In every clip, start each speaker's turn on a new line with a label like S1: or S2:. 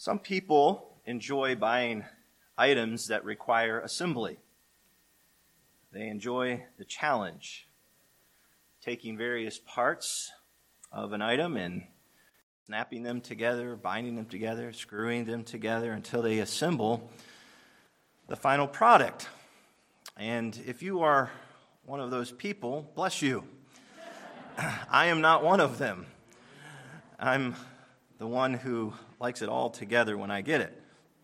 S1: Some people enjoy buying items that require assembly. They enjoy the challenge, taking various parts of an item and snapping them together, binding them together, screwing them together until they assemble the final product. And if you are one of those people, bless you. I am not one of them. I'm the one who likes it all together when I get it.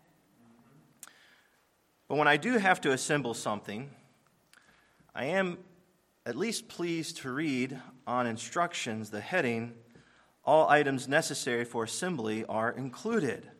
S1: But when I do have to assemble something, I am at least pleased to read on instructions the heading, "All items necessary for assembly are included."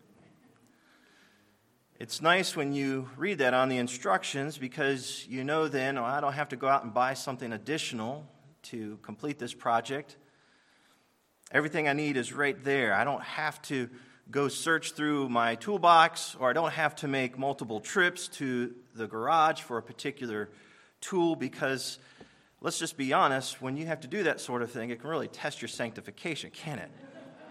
S1: It's nice when you read that on the instructions because you know then, I don't have to go out and buy something additional to complete this project. Everything I need is right there. I don't have to go search through my toolbox, or I don't have to make multiple trips to the garage for a particular tool because, let's just be honest, when you have to do that sort of thing, it can really test your sanctification, can't it?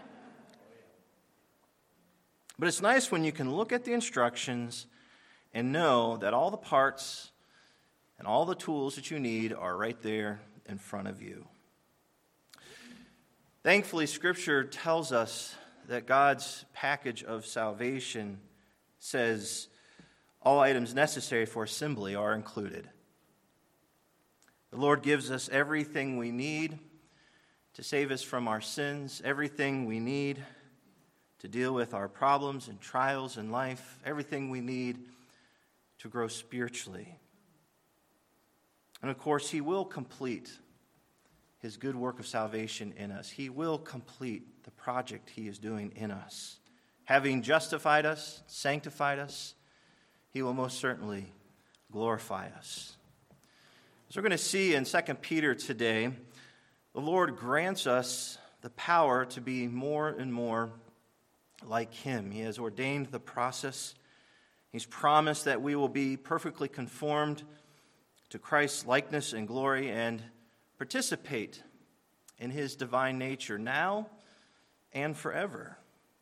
S1: But it's nice when you can look at the instructions and know that all the parts and all the tools that you need are right there in front of you. Thankfully, Scripture tells us that God's package of salvation says all items necessary for assembly are included. The Lord gives us everything we need to save us from our sins, everything we need to deal with our problems and trials in life, everything we need to grow spiritually. And of course, He will complete His good work of salvation in us. He will complete the project He is doing in us. Having justified us, sanctified us, He will most certainly glorify us. As we're going to see in 2 Peter today, the Lord grants us the power to be more and more like Him. He has ordained the process. He's promised that we will be perfectly conformed to Christ's likeness and glory and participate in His divine nature now and forever.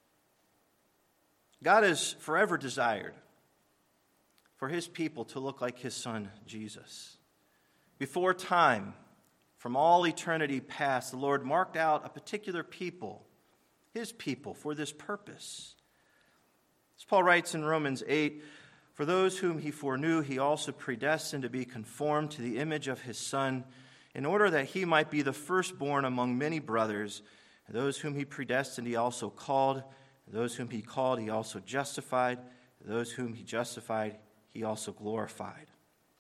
S1: God has forever desired for His people to look like His Son, Jesus. Before time, from all eternity past, the Lord marked out a particular people, His people, for this purpose. As Paul writes in Romans 8, "For those whom He foreknew, He also predestined to be conformed to the image of His Son, in order that He might be the firstborn among many brothers. And those whom He predestined, He also called. And those whom He called, He also justified. And those whom He justified, He also glorified."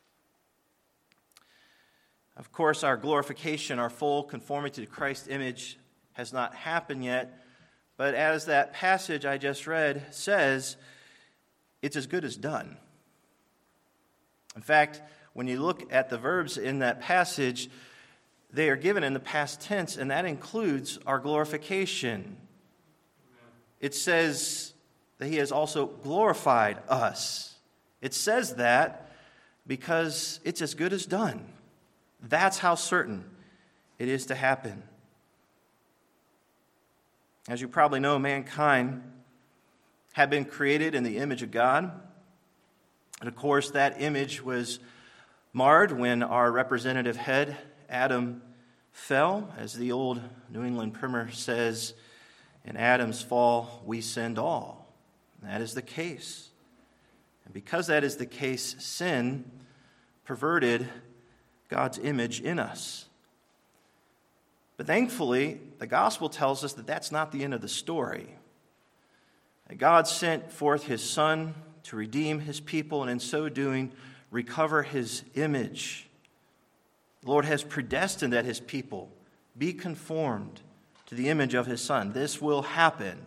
S1: Of course, our glorification, our full conformity to Christ's image has not happened yet. But as that passage I just read says, it's as good as done. In fact, when you look at the verbs in that passage, they are given in the past tense, and that includes our glorification. It says that He has also glorified us. It says that because it's as good as done. That's how certain it is to happen. As you probably know, mankind had been created in the image of God. And of course, that image was marred when our representative head, Adam, fell. As the old New England primer says, "In Adam's fall, we sinned all." And that is the case. And because that is the case, sin perverted God's image in us. But thankfully, the gospel tells us that that's not the end of the story. That God sent forth His Son to redeem His people, and in so doing, recover His image. The Lord has predestined that His people be conformed to the image of His Son. This will happen.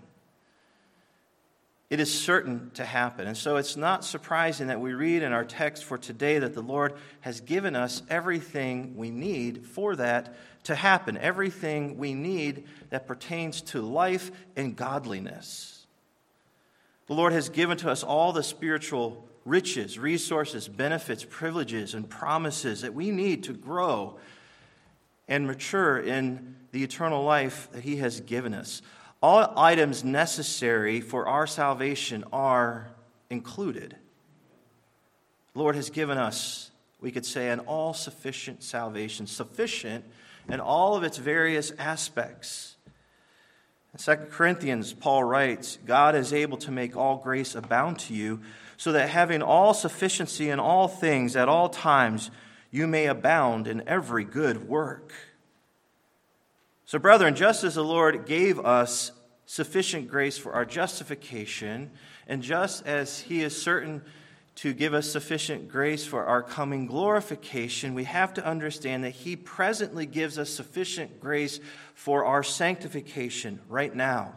S1: It is certain to happen. And so it's not surprising that we read in our text for today that the Lord has given us everything we need for that to happen. Everything we need that pertains to life and godliness. The Lord has given to us all the spiritual riches, resources, benefits, privileges, and promises that we need to grow and mature in the eternal life that He has given us. all items necessary for our salvation are included. The Lord has given us, we could say, an all-sufficient salvation, sufficient in all of its various aspects. In 2 Corinthians, Paul writes, God is able to make all grace abound to you, so that having all sufficiency in all things at all times, you may abound in every good work. So, brethren, just as the Lord gave us sufficient grace for our justification, and just as He is certain to give us sufficient grace for our coming glorification, we have to understand that He presently gives us sufficient grace for our sanctification right now.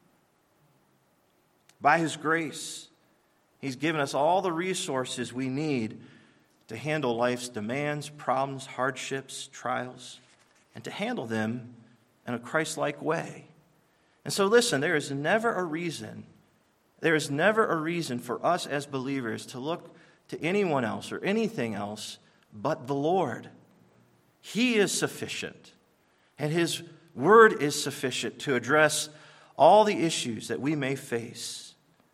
S1: By His grace, He's given us all the resources we need to handle life's demands, problems, hardships, trials, and to handle them in a Christ-like way. And so listen, there is never a reason for us as believers to look to anyone else or anything else but the Lord. He is sufficient, and His Word is sufficient to address all the issues that we may face.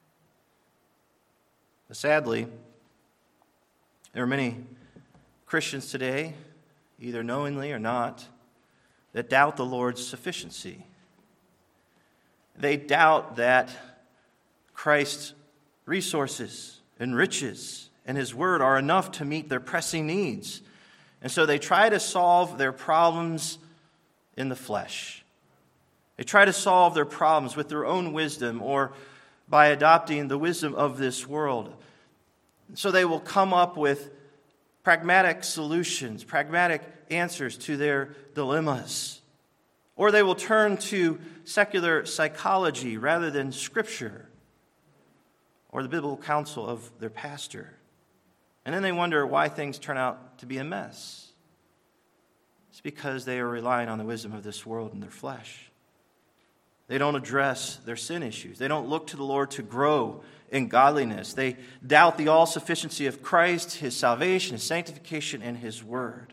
S1: But sadly, there are many Christians today, either knowingly or not, that doubt the Lord's sufficiency. They doubt that Christ's resources and riches and His Word are enough to meet their pressing needs. And so they try to solve their problems in the flesh. They try to solve their problems with their own wisdom or by adopting the wisdom of this world. So they will come up with pragmatic solutions, pragmatic answers to their dilemmas. Or they will turn to secular psychology rather than Scripture or the biblical counsel of their pastor. And then they wonder why things turn out to be a mess. It's because they are relying on the wisdom of this world and their flesh. They don't address their sin issues. They don't look to the Lord to grow in godliness. They doubt the all-sufficiency of Christ, His salvation, His sanctification, and His Word.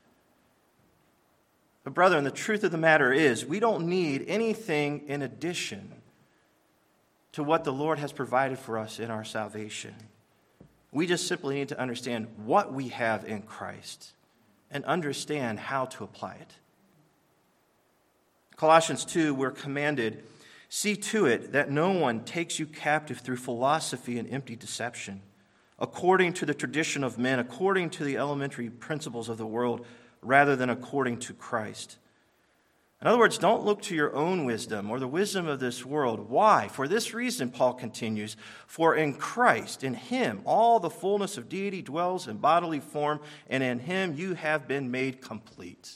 S1: But brethren, the truth of the matter is we don't need anything in addition to what the Lord has provided for us in our salvation. We just simply need to understand what we have in Christ and understand how to apply it. Colossians 2, we're commanded, see to it that no one takes you captive through philosophy and empty deception, according to the tradition of men, according to the elementary principles of the world, rather than according to Christ. In other words, don't look to your own wisdom or the wisdom of this world. Why? For this reason, Paul continues, for in Christ, in Him, all the fullness of deity dwells in bodily form, and in Him you have been made complete.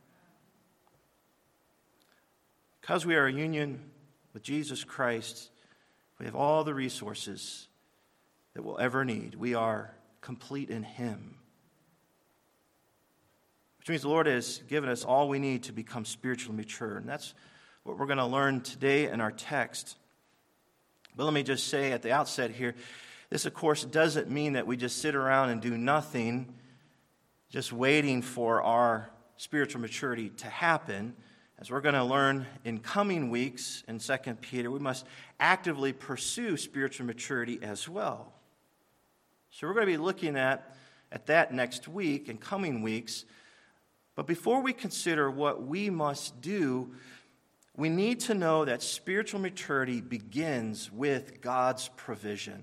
S1: Because we are a union with Jesus Christ, we have all the resources that we'll ever need. We are complete in Him. Which means the Lord has given us all we need to become spiritually mature. And that's what we're going to learn today in our text. But let me just say at the outset here, this, of course, doesn't mean that we just sit around and do nothing, just waiting for our spiritual maturity to happen. As we're going to learn in coming weeks in 2 Peter, we must actively pursue spiritual maturity as well. So we're going to be looking at that next week and coming weeks. But before we consider what we must do, we need to know that spiritual maturity begins with God's provision.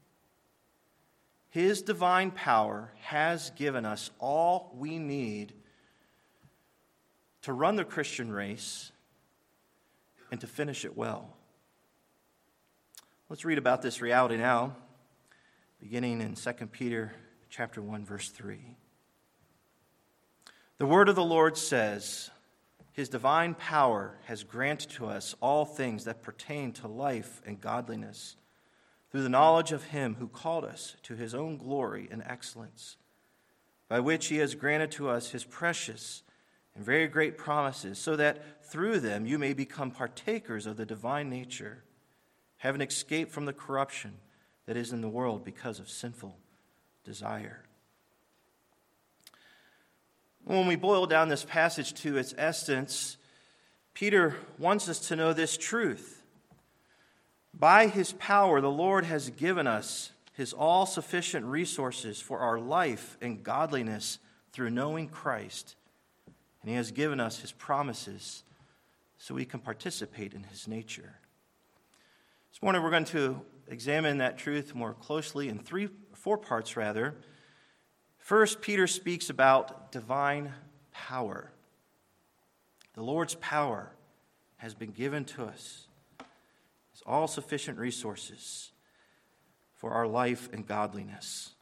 S1: His divine power has given us all we need to run the Christian race and to finish it well. Let's read about this reality now, beginning in 2 Peter chapter 1, verse 3. The word of the Lord says, His divine power has granted to us all things that pertain to life and godliness, through the knowledge of Him who called us to His own glory and excellence, by which He has granted to us His precious and very great promises, so that through them you may become partakers of the divine nature, having escaped from the corruption that is in the world because of sinful desire. When we boil down this passage to its essence, Peter wants us to know this truth. By his power, the Lord has given us his all-sufficient resources for our life and godliness through knowing Christ. And he has given us his promises so we can participate in his nature. This morning we're going to examine that truth more closely in four parts. First, Peter speaks about divine power. The Lord's power has been given to us. His all-sufficient resources for our life and godliness.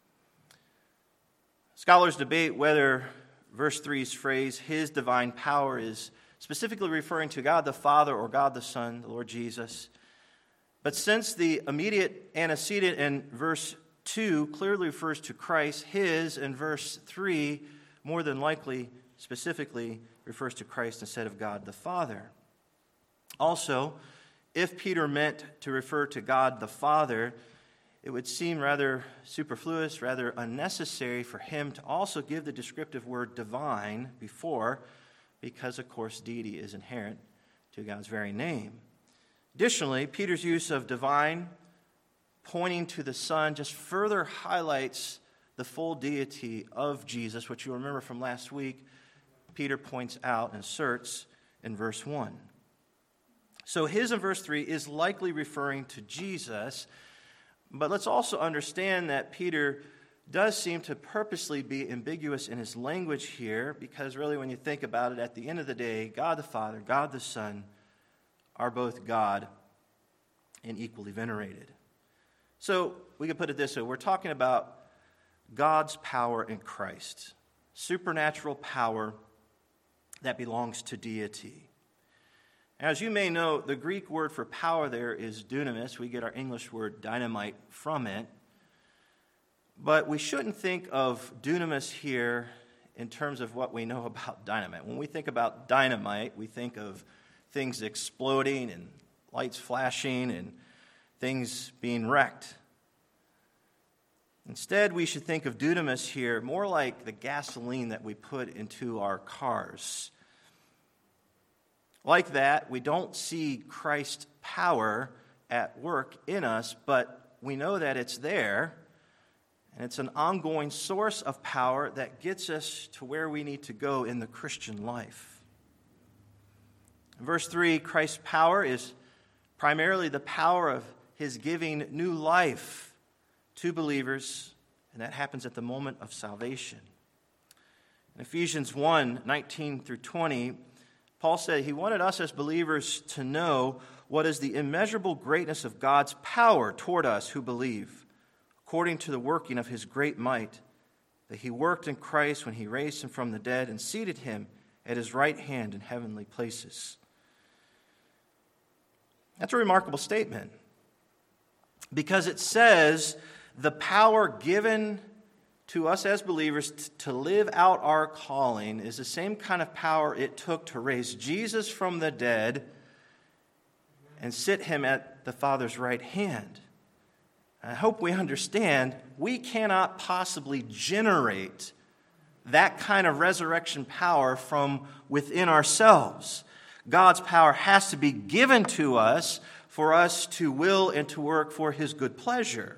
S1: Scholars debate whether verse 3's phrase, his divine power, is specifically referring to God the Father or God the Son, the Lord Jesus. But since the immediate antecedent in verse 2 clearly refers to Christ, his in verse 3 more than likely specifically refers to Christ instead of God the Father. Also, if Peter meant to refer to God the Father, it would seem rather superfluous, rather unnecessary for him to also give the descriptive word divine before, because, of course, deity is inherent to God's very name. Additionally, Peter's use of divine, pointing to the Son, just further highlights the full deity of Jesus, which you'll remember from last week, Peter points out and asserts in verse 1. So his in verse 3 is likely referring to Jesus, but let's also understand that Peter does seem to purposely be ambiguous in his language here, because really when you think about it, at the end of the day, God the Father, God the Son are both God and equally venerated. So we can put it this way. We're talking about God's power in Christ, supernatural power that belongs to deity. As you may know, the Greek word for power there is dunamis. We get our English word dynamite from it. But we shouldn't think of dunamis here in terms of what we know about dynamite. When we think about dynamite, we think of things exploding and lights flashing and things being wrecked. Instead, we should think of dunamis here more like the gasoline that we put into our cars. Like that, we don't see Christ's power at work in us, but we know that it's there, and it's an ongoing source of power that gets us to where we need to go in the Christian life. In verse 3, Christ's power is primarily the power of his giving new life to believers, and that happens at the moment of salvation. In Ephesians 1:19 through 20, Paul said he wanted us as believers to know what is the immeasurable greatness of God's power toward us who believe, according to the working of his great might, that he worked in Christ when he raised him from the dead and seated him at his right hand in heavenly places. That's a remarkable statement, because it says the power given to us as believers to live out our calling is the same kind of power it took to raise Jesus from the dead and sit him at the Father's right hand. I hope we understand we cannot possibly generate that kind of resurrection power from within ourselves. God's power has to be given to us for us to will and to work for his good pleasure.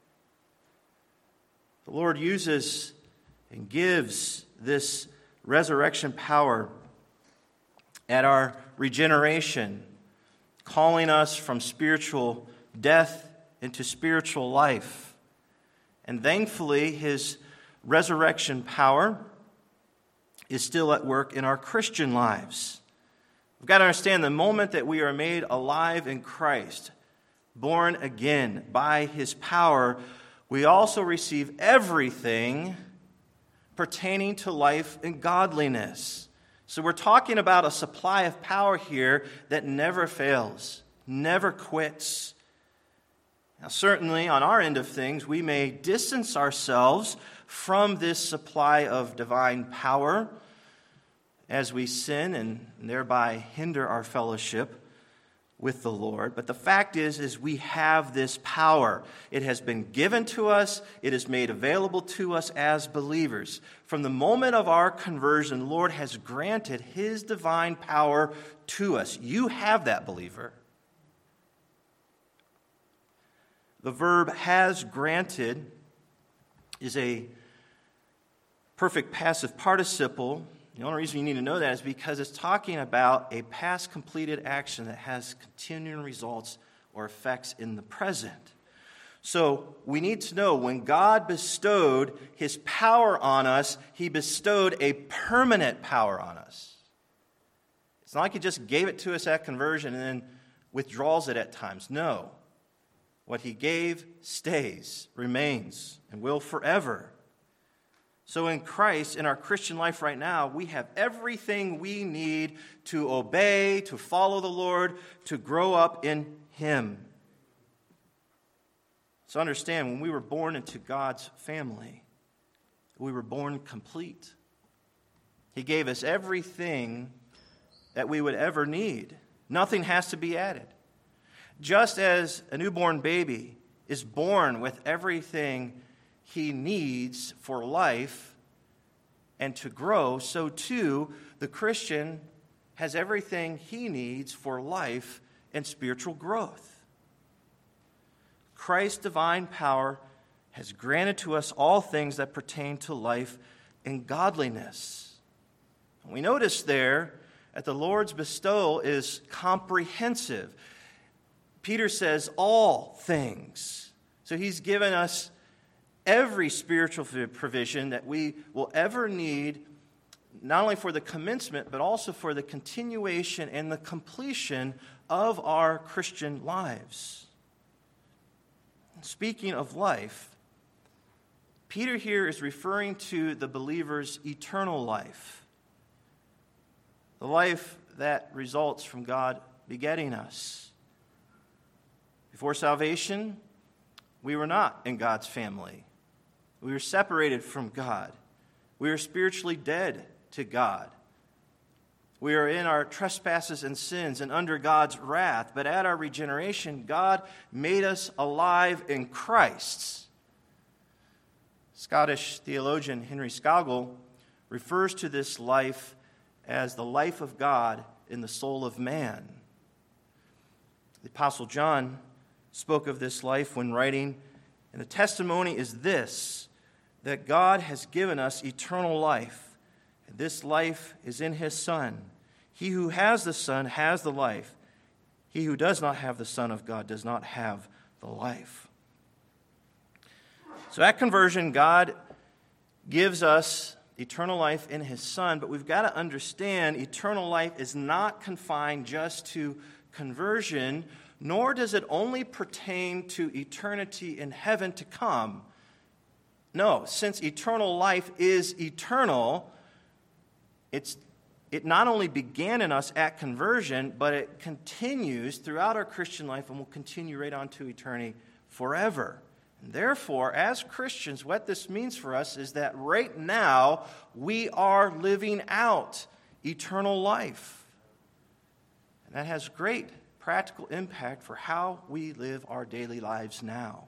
S1: The Lord uses and gives this resurrection power at our regeneration, calling us from spiritual death into spiritual life. And thankfully, his resurrection power is still at work in our Christian lives. We've got to understand the moment that we are made alive in Christ, born again by his power, we also receive everything pertaining to life and godliness. So we're talking about a supply of power here that never fails, never quits. Now, certainly on our end of things, we may distance ourselves from this supply of divine power as we sin and thereby hinder our fellowship with the Lord. But the fact is we have this power. It has been given to us. It is made available to us as believers. From the moment of our conversion, the Lord has granted his divine power to us. You have that, believer. The verb has granted is a perfect passive participle. The only reason you need to know that is because it's talking about a past completed action that has continuing results or effects in the present. So we need to know when God bestowed his power on us, he bestowed a permanent power on us. It's not like he just gave it to us at conversion and then withdraws it at times. No. What he gave stays, remains, and will forever. So in Christ, in our Christian life right now, we have everything we need to obey, to follow the Lord, to grow up in him. So understand, when we were born into God's family, we were born complete. He gave us everything that we would ever need. Nothing has to be added. Just as a newborn baby is born with everything he needs for life and to grow, so too the Christian has everything he needs for life and spiritual growth. Christ's divine power has granted to us all things that pertain to life and godliness. We notice there that the Lord's bestowal is comprehensive. Peter says all things. So he's given us every spiritual provision that we will ever need, not only for the commencement, but also for the continuation and the completion of our Christian lives. Speaking of life, Peter here is referring to the believer's eternal life, the life that results from God begetting us. Before salvation, we were not in God's family. We were separated from God. We were spiritually dead to God. We are in our trespasses and sins and under God's wrath. But at our regeneration, God made us alive in Christ. Scottish theologian Henry Scougal refers to this life as the life of God in the soul of man. The Apostle John spoke of this life when writing, and the testimony is this, that God has given us eternal life, and this life is in his Son. He who has the Son has the life. He who does not have the Son of God does not have the life. So at conversion, God gives us eternal life in his Son, but we've got to understand eternal life is not confined just to conversion, nor does it only pertain to eternity in heaven to come. No, since eternal life is eternal, it not only began in us at conversion, but it continues throughout our Christian life and will continue right on to eternity forever. And therefore, as Christians, what this means for us is that right now we are living out eternal life. And that has great practical impact for how we live our daily lives now.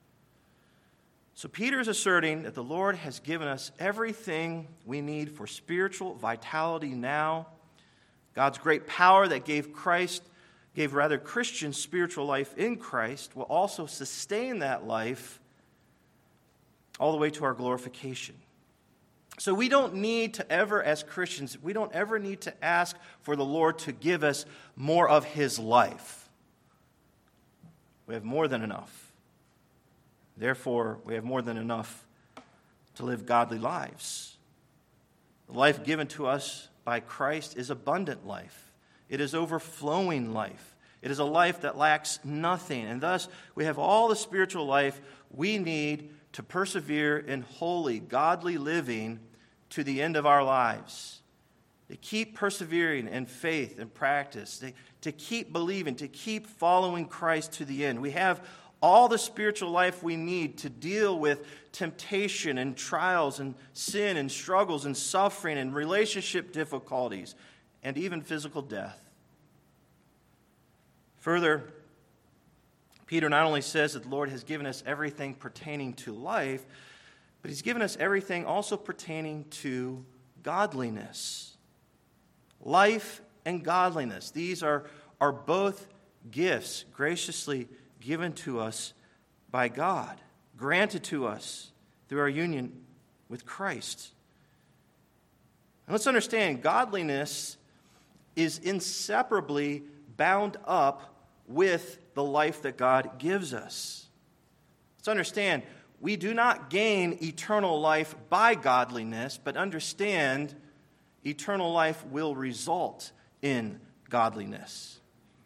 S1: So Peter is asserting that the Lord has given us everything we need for spiritual vitality now. God's great power that gave Christian spiritual life in Christ will also sustain that life all the way to our glorification. So we don't need to ever, as Christians, we don't ever need to ask for the Lord to give us more of his life. We have more than enough. Therefore, we have more than enough to live godly lives. The life given to us by Christ is abundant life. It is overflowing life. It is a life that lacks nothing. And thus, we have all the spiritual life we need to persevere in holy, godly living to the end of our lives. To keep persevering in faith and practice. To keep believing, to keep following Christ to the end. We have all the spiritual life we need to deal with temptation and trials and sin and struggles and suffering and relationship difficulties and even physical death. Further, Peter not only says that the Lord has given us everything pertaining to life, but he's given us everything also pertaining to godliness. Life and godliness. These are both gifts graciously given to us by God, granted to us through our union with Christ. And let's understand, godliness is inseparably bound up with the life that God gives us. Let's understand, we do not gain eternal life by godliness, but understand eternal life will result in godliness.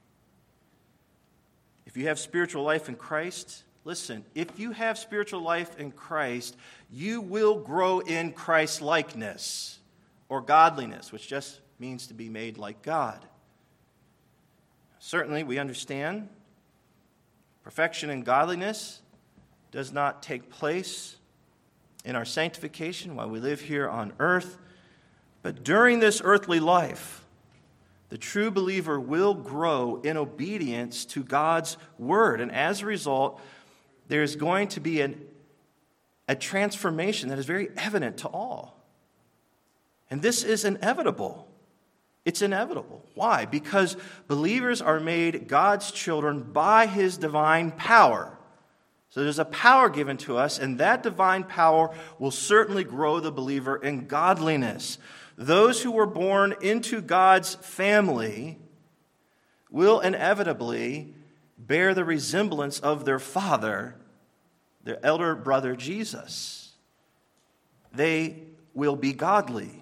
S1: If you have spiritual life in Christ, listen, if you have spiritual life in Christ, you will grow in Christ-likeness or godliness, which just means to be made like God. Certainly, we understand perfection and godliness does not take place in our sanctification while we live here on earth, but during this earthly life, the true believer will grow in obedience to God's word, and as a result, there's going to be a transformation that is very evident to all. And this is inevitable. It's inevitable. Why? Because believers are made God's children by his divine power. So there's a power given to us, and that divine power will certainly grow the believer in godliness. Those who were born into God's family will inevitably bear the resemblance of their father, their elder brother Jesus. They will be godly.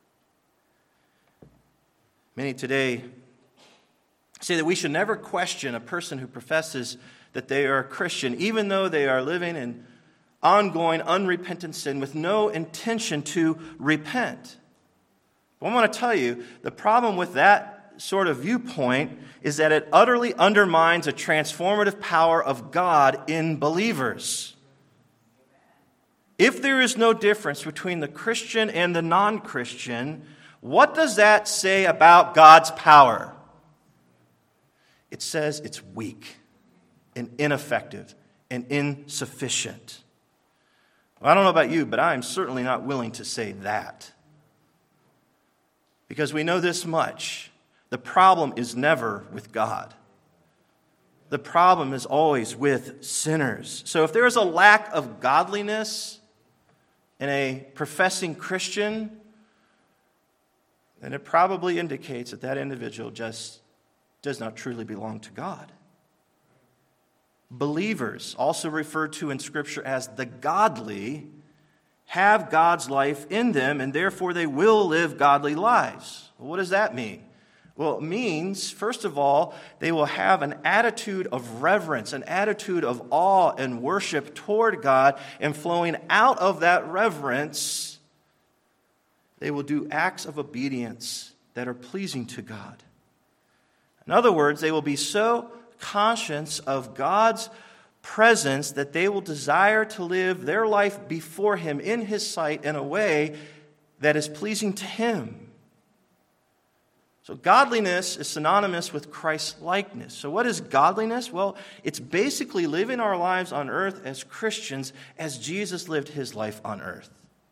S1: Many today say that we should never question a person who professes that they are a Christian, even though they are living in ongoing, unrepentant sin with no intention to repent. But I want to tell you, the problem with that sort of viewpoint is that it utterly undermines a transformative power of God in believers. If there is no difference between the Christian and the non-Christian, what does that say about God's power? It says it's weak and ineffective and insufficient. Well, I don't know about you, but I am certainly not willing to say that. Because we know this much. The problem is never with God. The problem is always with sinners. So if there is a lack of godliness in a professing Christian, then it probably indicates that that individual just does not truly belong to God. Believers, also referred to in Scripture as the godly, have God's life in them, and therefore they will live godly lives. Well, what does that mean? Well, it means, first of all, they will have an attitude of reverence, an attitude of awe and worship toward God, and flowing out of that reverence, they will do acts of obedience that are pleasing to God. In other words, they will be so conscious of God's presence that they will desire to live their life before Him in His sight in a way that is pleasing to Him. So godliness is synonymous with Christ-likeness. So what is godliness? Well, it's basically living our lives on earth as Christians as Jesus lived His life on earth.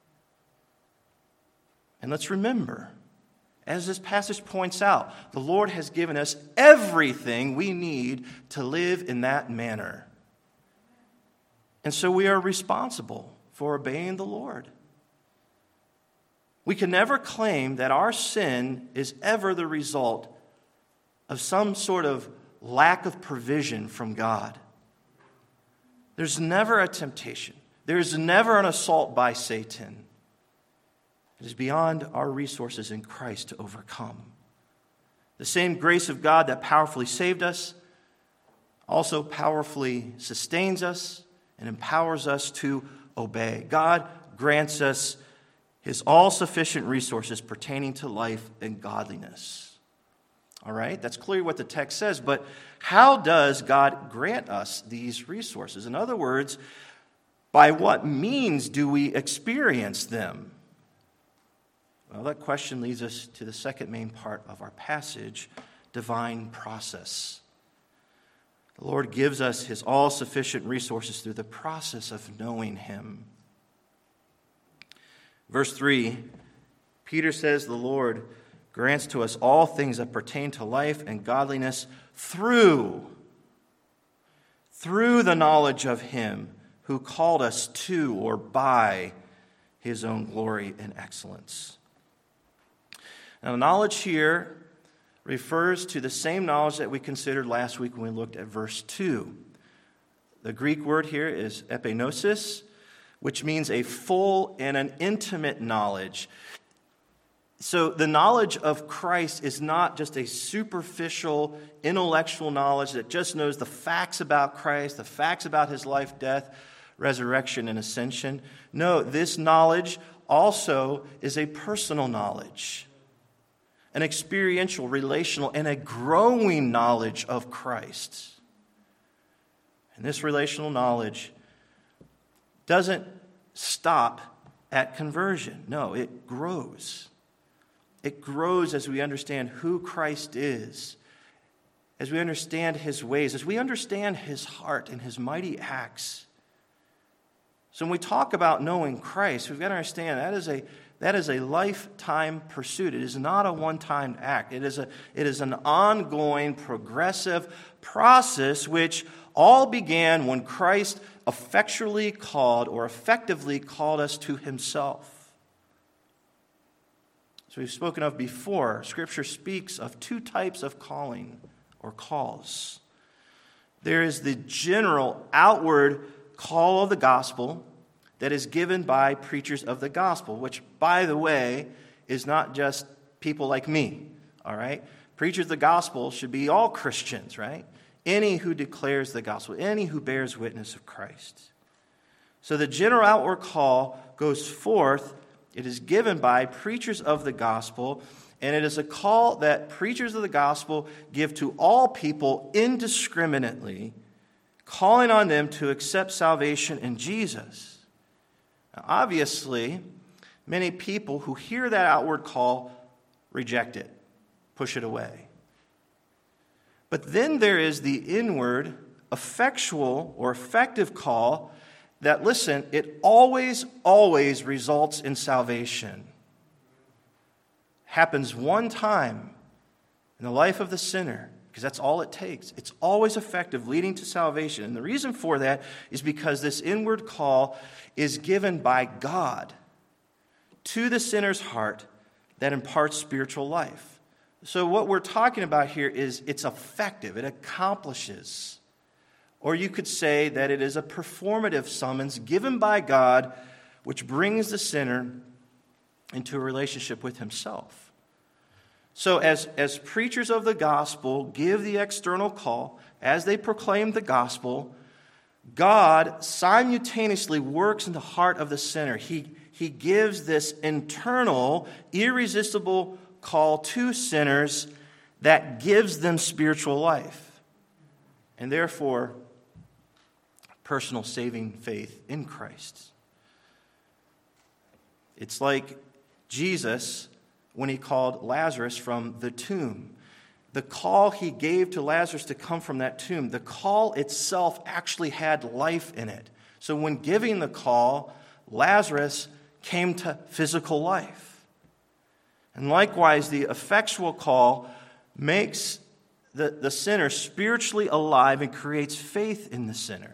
S1: And let's remember, as this passage points out, the Lord has given us everything we need to live in that manner. And so we are responsible for obeying the Lord. We can never claim that our sin is ever the result of some sort of lack of provision from God. There's never a temptation. There's never an assault by Satan. It is beyond our resources in Christ to overcome. The same grace of God that powerfully saved us also powerfully sustains us and empowers us to obey. God grants us His all-sufficient resources pertaining to life and godliness. All right, that's clearly what the text says, but how does God grant us these resources? In other words, by what means do we experience them? Well, that question leads us to the second main part of our passage, divine process. The Lord gives us his all-sufficient resources through the process of knowing him. Verse 3, Peter says the Lord grants to us all things that pertain to life and godliness through the knowledge of him who called us to or by his own glory and excellence. Now, the knowledge here refers to the same knowledge that we considered last week when we looked at verse 2. The Greek word here is epignosis, which means a full and an intimate knowledge. So the knowledge of Christ is not just a superficial intellectual knowledge that just knows the facts about Christ, the facts about his life, death, resurrection, and ascension. No, this knowledge also is a personal knowledge, an experiential, relational, and a growing knowledge of Christ. And this relational knowledge doesn't stop at conversion. No, it grows. It grows as we understand who Christ is, as we understand his ways, as we understand his heart and his mighty acts. So when we talk about knowing Christ, we've got to understand that is a lifetime pursuit. It is not a one-time act. It is an ongoing, progressive process which all began when Christ effectively called us to himself. So we've spoken of before, Scripture speaks of two types of calling or calls. There is the general outward call of the gospel that is given by preachers of the gospel, which, by the way, is not just people like me, all right? Preachers of the gospel should be all Christians, right? Any who declares the gospel, any who bears witness of Christ. So the general outward call goes forth. It is given by preachers of the gospel, and it is a call that preachers of the gospel give to all people indiscriminately, calling on them to accept salvation in Jesus. Now, obviously, many people who hear that outward call reject it, push it away. But then there is the inward, effectual or effective call that, listen, it always results in salvation. Happens one time in the life of the sinner, because that's all it takes. It's always effective, leading to salvation. And the reason for that is because this inward call is given by God to the sinner's heart that imparts spiritual life. So what we're talking about here is it's effective. It accomplishes. Or you could say that it is a performative summons given by God which brings the sinner into a relationship with himself. So as preachers of the gospel give the external call, as they proclaim the gospel, God simultaneously works in the heart of the sinner. He gives this internal, irresistible call to sinners that gives them spiritual life. And therefore, personal saving faith in Christ. It's like Jesus when he called Lazarus from the tomb. The call he gave to Lazarus to come from that tomb, the call itself actually had life in it. So when giving the call, Lazarus came to physical life. And likewise, the effectual call makes the sinner spiritually alive and creates faith in the sinner.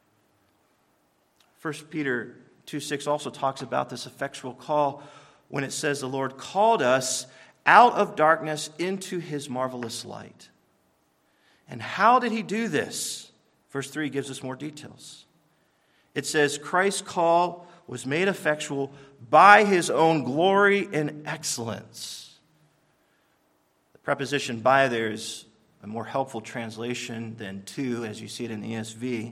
S1: 1 Peter 2:6 also talks about this effectual call when it says the Lord called us out of darkness into his marvelous light. And how did he do this? Verse 3 gives us more details. It says Christ's call was made effectual by his own glory and excellence. The preposition by there is a more helpful translation than to, as you see it in the ESV.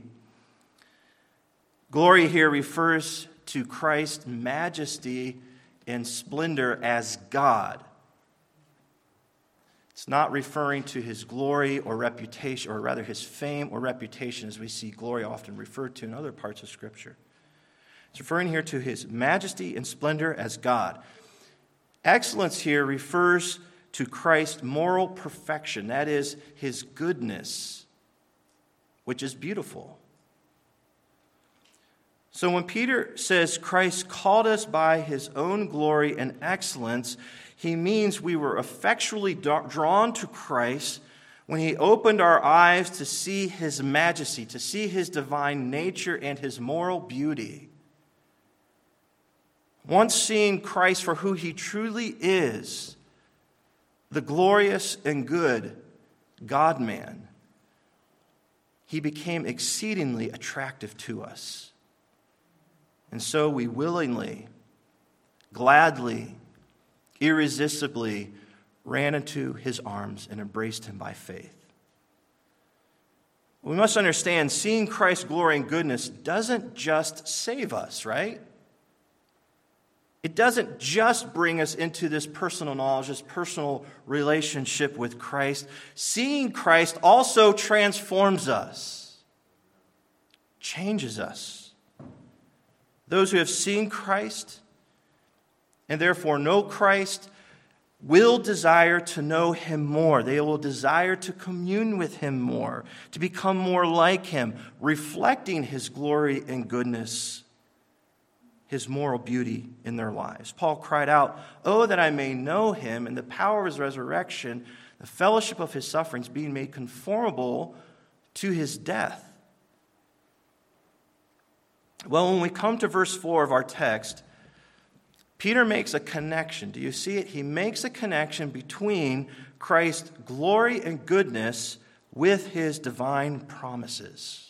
S1: Glory here refers to Christ's majesty and splendor as God. It's not referring to his glory or reputation, or rather his fame or reputation, as we see glory often referred to in other parts of Scripture. It's referring here to his majesty and splendor as God. Excellence here refers to Christ's moral perfection, that is, his goodness. which is beautiful. So when Peter says Christ called us by his own glory and excellence, he means we were effectually drawn to Christ when he opened our eyes to see his majesty, to see his divine nature and his moral beauty. Once seeing Christ for who he truly is, the glorious and good God-man, he became exceedingly attractive to us. And so we willingly, gladly, irresistibly ran into his arms and embraced him by faith. We must understand, seeing Christ's glory and goodness doesn't just save us, right? It doesn't just bring us into this personal knowledge, this personal relationship with Christ. Seeing Christ also transforms us, changes us. Those who have seen Christ and therefore know Christ will desire to know him more. They will desire to commune with him more, to become more like him, reflecting his glory and goodness, his moral beauty in their lives. Paul cried out, "Oh, that I may know him and the power of his resurrection, the fellowship of his sufferings, being made conformable to his death." Well, when we come to verse 4 of our text, Peter makes a connection. Do you see it? He makes a connection between Christ's glory and goodness with his divine promises.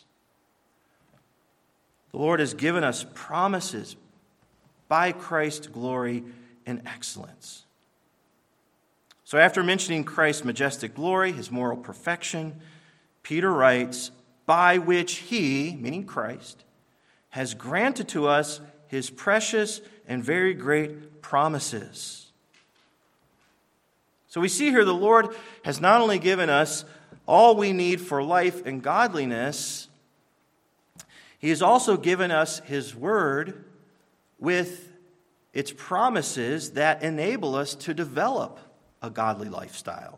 S1: The Lord has given us promises by Christ's glory and excellence. So after mentioning Christ's majestic glory, his moral perfection, Peter writes, "By which he," meaning Christ, "has granted to us his precious and very great promises." So we see here the Lord has not only given us all we need for life and godliness, he has also given us his word with its promises that enable us to develop a godly lifestyle.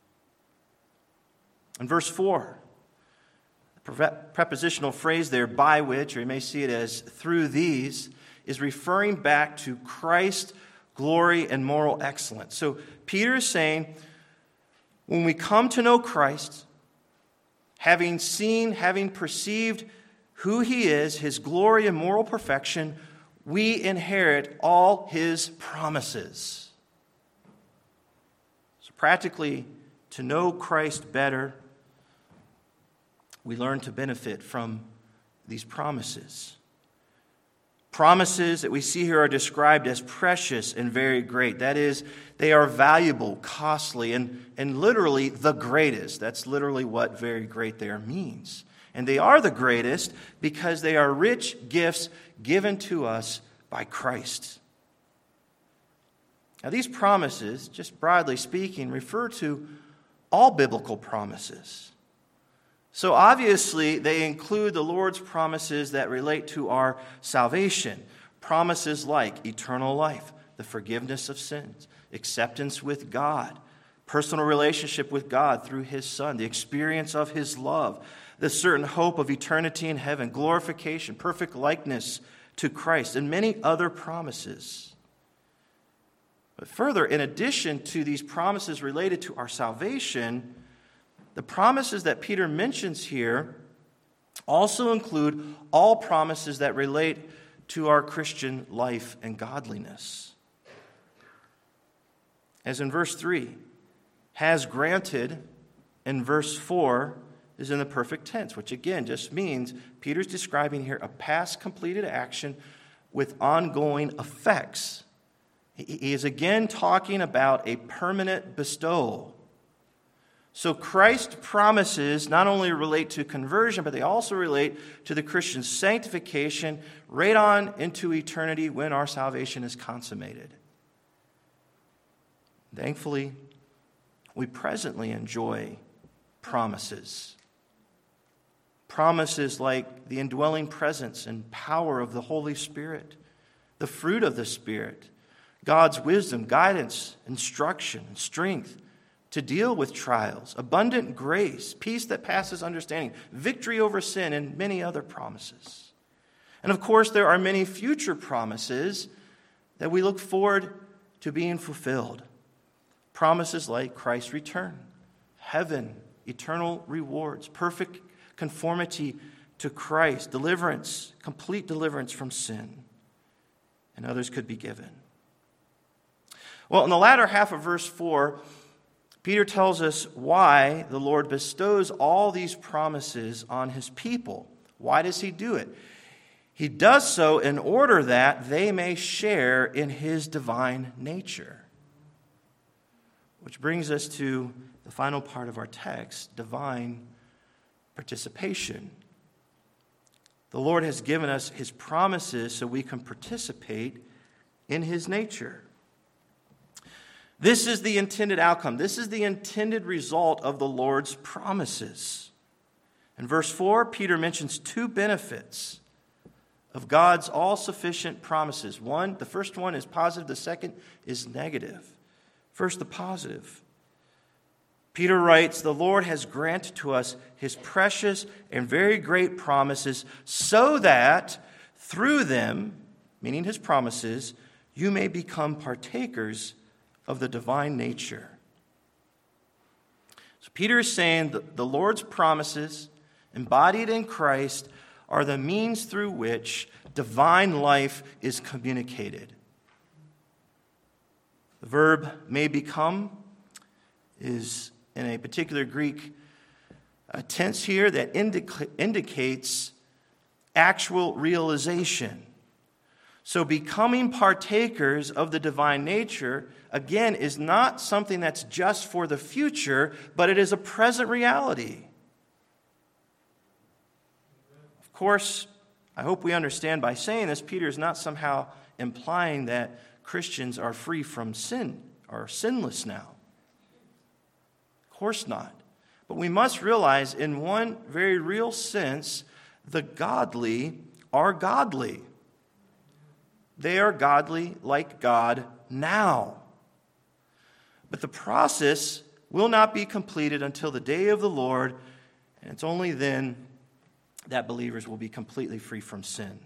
S1: In verse 4, prepositional phrase there, "by which," or you may see it as "through these," is referring back to Christ's glory and moral excellence. So Peter is saying, when we come to know Christ, having seen, having perceived who he is, his glory and moral perfection, we inherit all his promises. So practically, to know Christ better, we learn to benefit from these promises. Promises that we see here are described as precious and very great. That is, they are valuable, costly, and literally the greatest. That's literally what very great there means. And they are the greatest because they are rich gifts given to us by Christ. Now, these promises, just broadly speaking, refer to all biblical promises. So obviously, they include the Lord's promises that relate to our salvation. Promises like eternal life, the forgiveness of sins, acceptance with God, personal relationship with God through his Son, the experience of his love, the certain hope of eternity in heaven, glorification, perfect likeness to Christ, and many other promises. But further, in addition to these promises related to our salvation, the promises that Peter mentions here also include all promises that relate to our Christian life and godliness. As in verse 3, has granted, in verse 4 is in the perfect tense, which again just means Peter's describing here a past completed action with ongoing effects. He is again talking about a permanent bestowal. So Christ's promises not only relate to conversion, but they also relate to the Christian's sanctification right on into eternity when our salvation is consummated. Thankfully, we presently enjoy promises. Promises like the indwelling presence and power of the Holy Spirit, the fruit of the Spirit, God's wisdom, guidance, instruction, strength, to deal with trials, abundant grace, peace that passes understanding, victory over sin, and many other promises. And of course, there are many future promises that we look forward to being fulfilled. Promises like Christ's return, heaven, eternal rewards, perfect conformity to Christ, deliverance, complete deliverance from sin, and others could be given. Well, in the latter half of verse 4, Peter tells us why the Lord bestows all these promises on his people. Why does he do it? He does so in order that they may share in his divine nature. Which brings us to the final part of our text, divine participation. The Lord has given us his promises so we can participate in his nature. This is the intended outcome. This is the intended result of the Lord's promises. In verse 4, Peter mentions two benefits of God's all-sufficient promises. The first one is positive, the second is negative. First, the positive. Peter writes, "The Lord has granted to us his precious and very great promises so that through them," meaning his promises, "you may become partakers of the divine nature." So Peter is saying that the Lord's promises, embodied in Christ, are the means through which divine life is communicated. The verb "may become" is in a particular Greek tense here that indicates actual realization. So becoming partakers of the divine nature, again, is not something that's just for the future, but it is a present reality. Of course, I hope we understand by saying this, Peter is not somehow implying that Christians are free from sin or sinless now. Of course not. But we must realize in one very real sense, the godly are godly. They are godly like God now. But the process will not be completed until the day of the Lord, and it's only then that believers will be completely free from sin.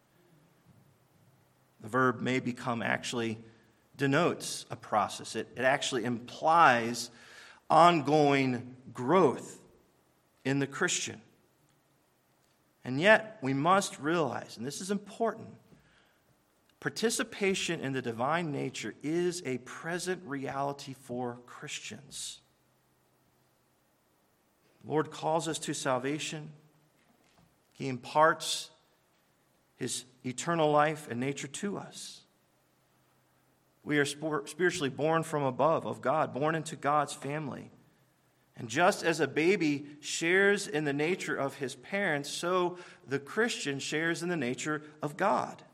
S1: The verb "may become" actually denotes a process. It actually implies ongoing growth in the Christian. And yet, we must realize, and this is important, participation in the divine nature is a present reality for Christians. The Lord calls us to salvation. He imparts his eternal life and nature to us. We are spiritually born from above, of God, born into God's family. And just as a baby shares in the nature of his parents, so the Christian shares in the nature of God.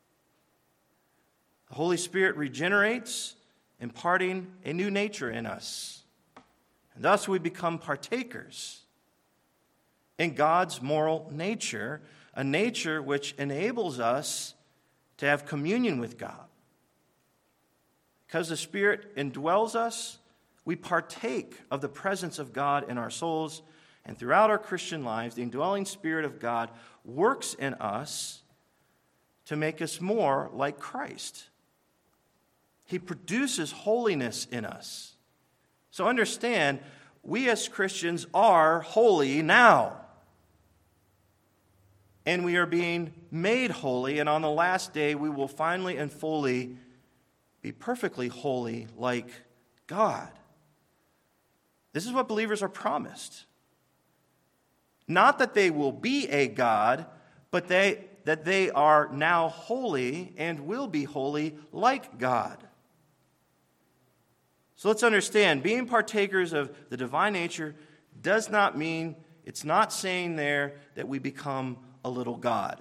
S1: The Holy Spirit regenerates, imparting a new nature in us. And thus we become partakers in God's moral nature, a nature which enables us to have communion with God. Because the Spirit indwells us, we partake of the presence of God in our souls, and throughout our Christian lives, the indwelling Spirit of God works in us to make us more like Christ. He produces holiness in us. So understand, we as Christians are holy now. And we are being made holy, and on the last day we will finally and fully be perfectly holy like God. This is what believers are promised. Not that they will be a God, but that they are now holy and will be holy like God. So let's understand, being partakers of the divine nature does not mean, it's not saying there that we become a little God.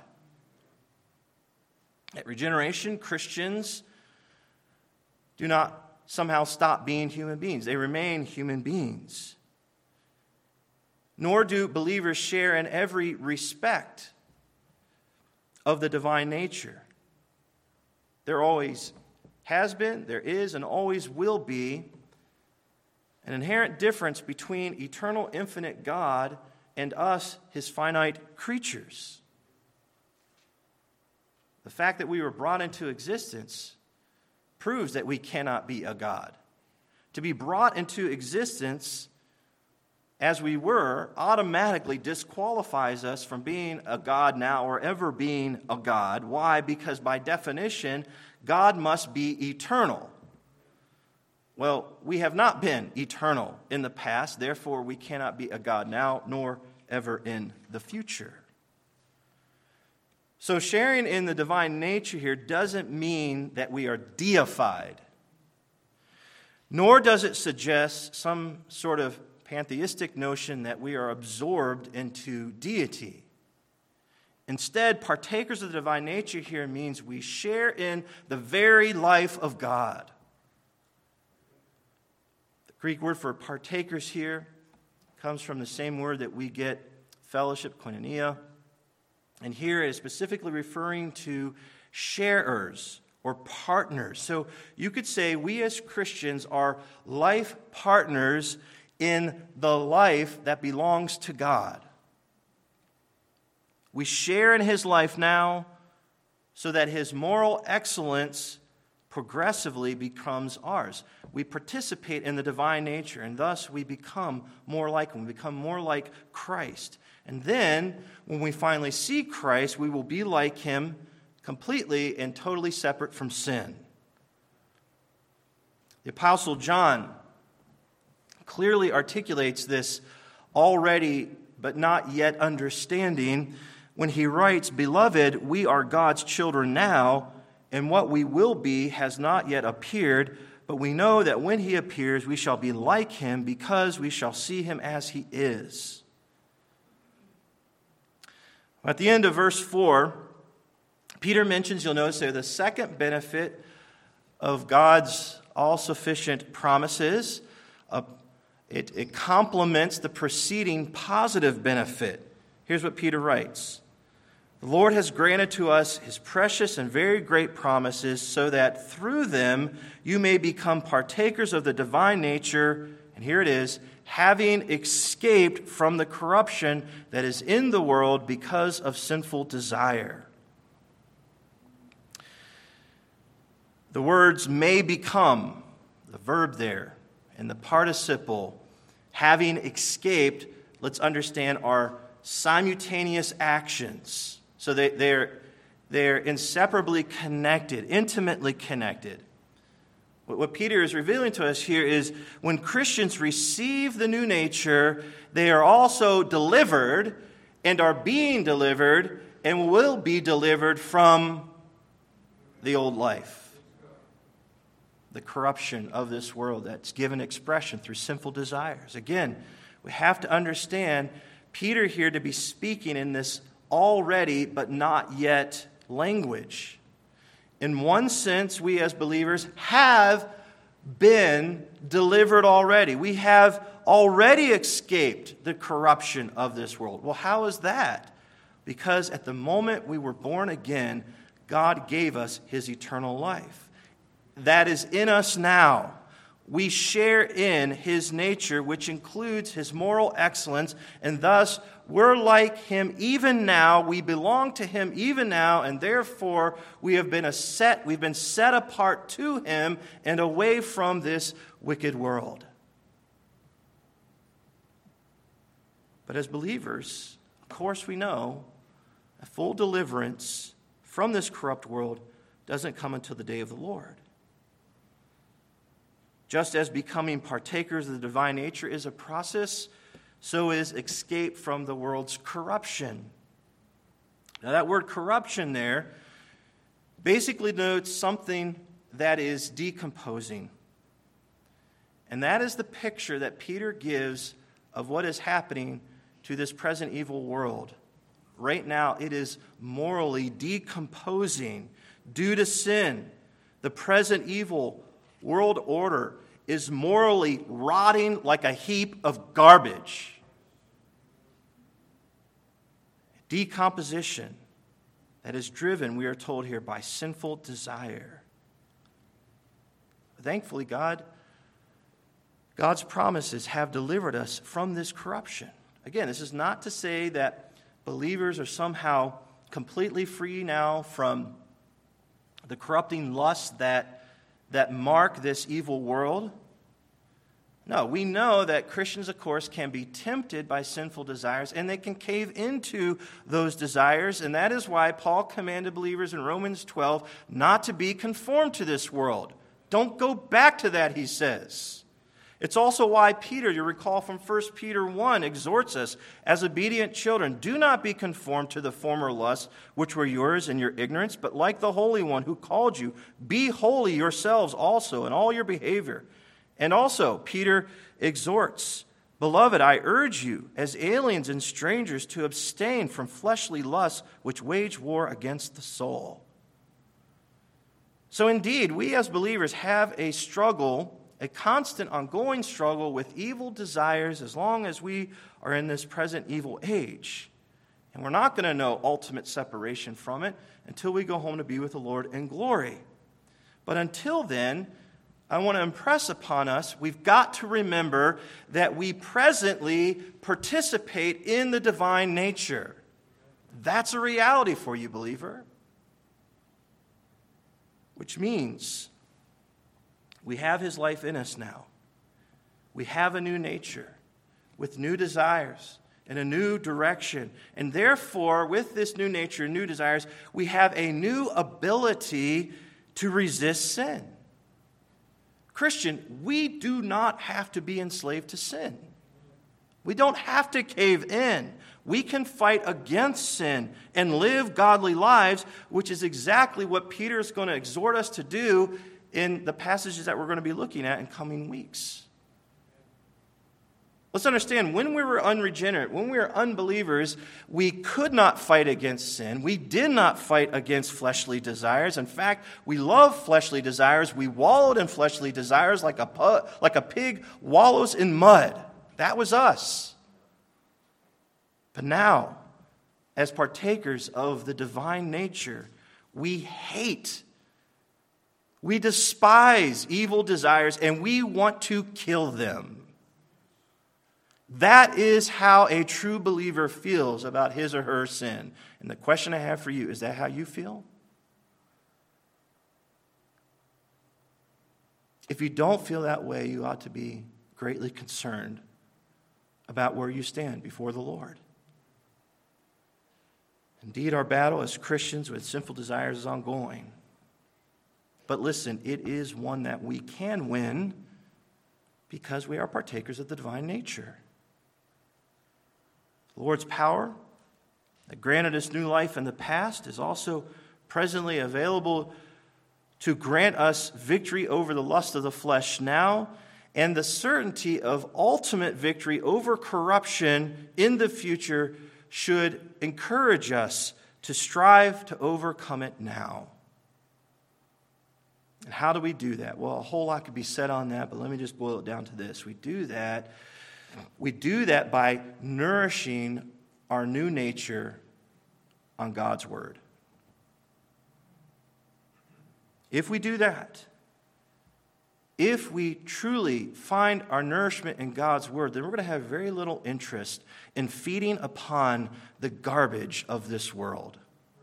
S1: At regeneration, Christians do not somehow stop being human beings. They remain human beings. Nor do believers share in every respect of the divine nature. There always has been, there is, and always will be an inherent difference between eternal, infinite God and us, his finite creatures. The fact that we were brought into existence proves that we cannot be a God. To be brought into existence as we were automatically disqualifies us from being a God now or ever being a God. Why? Because by definition, God must be eternal. Well, we have not been eternal in the past, therefore we cannot be a God now nor ever in the future. So sharing in the divine nature here doesn't mean that we are deified, nor does it suggest some sort of pantheistic notion that we are absorbed into deity. Instead, partakers of the divine nature here means we share in the very life of God. The Greek word for partakers here comes from the same word that we get fellowship, koinonia. And here it is specifically referring to sharers or partners. So you could say we as Christians are life partners in the life that belongs to God. We share in his life now so that his moral excellence progressively becomes ours. We participate in the divine nature, and thus we become more like him. We become more like Christ. And then, when we finally see Christ, we will be like him completely and totally separate from sin. The Apostle John clearly articulates this already but not yet understanding when he writes, "Beloved, we are God's children now, and what we will be has not yet appeared, but we know that when he appears, we shall be like him because we shall see him as he is." At the end of verse 4, Peter mentions, you'll notice there, the second benefit of God's all-sufficient promises. It complements the preceding positive benefit. Here's what Peter writes. "The Lord has granted to us his precious and very great promises so that through them you may become partakers of the divine nature," and here it is, "having escaped from the corruption that is in the world because of sinful desire." The words "may become," the verb there, and the participle, "having escaped," let's understand, are simultaneous actions. So they're inseparably connected, intimately connected. What Peter is revealing to us here is when Christians receive the new nature, they are also delivered and are being delivered and will be delivered from the old life. The corruption of this world that's given expression through sinful desires. Again, we have to understand Peter here to be speaking in this already but not yet language. In one sense, we as believers have been delivered already. We have already escaped the corruption of this world. Well, how is that? Because at the moment we were born again, God gave us his eternal life. That is in us now. We share in his nature, which includes his moral excellence, and thus we're like him even now. We belong to him even now, and therefore we've been set apart to him and away from this wicked world. But as believers, of course we know a full deliverance from this corrupt world doesn't come until the day of the Lord. Just as becoming partakers of the divine nature is a process, so is escape from the world's corruption. Now that word corruption there basically denotes something that is decomposing. And that is the picture that Peter gives of what is happening to this present evil world. Right now it is morally decomposing due to sin. The present evil world order is morally rotting like a heap of garbage. Decomposition that is driven, we are told here, by sinful desire. Thankfully, God God's promises have delivered us from this corruption. Again, this is not to say that believers are somehow completely free now from the corrupting lusts that mark this evil world. No, we know that Christians, of course, can be tempted by sinful desires, and they can cave into those desires, and that is why Paul commanded believers in Romans 12 not to be conformed to this world. Don't go back to that, he says. It's also why Peter, you recall from 1 Peter 1, exhorts us, as obedient children, do not be conformed to the former lusts which were yours in your ignorance, but like the Holy One who called you, be holy yourselves also in all your behavior. And also, Peter exhorts, beloved, I urge you, as aliens and strangers, to abstain from fleshly lusts which wage war against the soul. So indeed, we as believers have a struggle, a constant ongoing struggle with evil desires as long as we are in this present evil age. And we're not going to know ultimate separation from it until we go home to be with the Lord in glory. But until then, I want to impress upon us, we've got to remember that we presently participate in the divine nature. That's a reality for you, believer. Which means we have his life in us now. We have a new nature with new desires and a new direction. And therefore, with this new nature and new desires, we have a new ability to resist sin. Christian, we do not have to be enslaved to sin. We don't have to cave in. We can fight against sin and live godly lives, which is exactly what Peter is going to exhort us to do in the passages that we're going to be looking at in coming weeks. Let's understand, when we were unregenerate, when we were unbelievers, we could not fight against sin. We did not fight against fleshly desires. In fact, we loved fleshly desires. We wallowed in fleshly desires like a pig wallows in mud. That was us. But now, as partakers of the divine nature, we hate, we despise evil desires, and we want to kill them. That is how a true believer feels about his or her sin. And the question I have for you, is that how you feel? If you don't feel that way, you ought to be greatly concerned about where you stand before the Lord. Indeed, our battle as Christians with sinful desires is ongoing. But listen, it is one that we can win because we are partakers of the divine nature. The Lord's power that granted us new life in the past is also presently available to grant us victory over the lust of the flesh now, and the certainty of ultimate victory over corruption in the future should encourage us to strive to overcome it now. And how do we do that? Well, a whole lot could be said on that, but let me just boil it down to this. We do that by nourishing our new nature on God's word. If we do that, if we truly find our nourishment in God's word, then we're going to have very little interest in feeding upon the garbage of this world.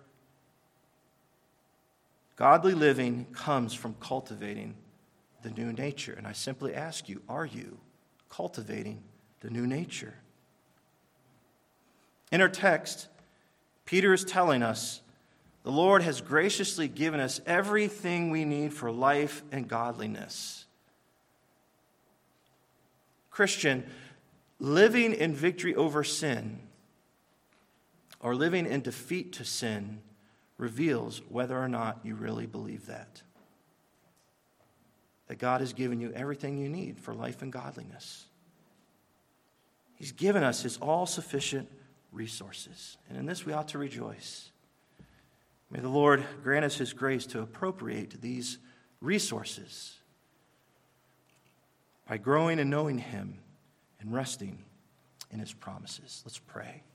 S1: Godly living comes from cultivating the new nature. And I simply ask you, are you cultivating the new nature? In our text, Peter is telling us the Lord has graciously given us everything we need for life and godliness. Christian, living in victory over sin or living in defeat to sin reveals whether or not you really believe that. That God has given you everything you need for life and godliness. He's given us his all-sufficient resources. And in this we ought to rejoice. May the Lord grant us his grace to appropriate these resources by growing and knowing him and resting in his promises. Let's pray.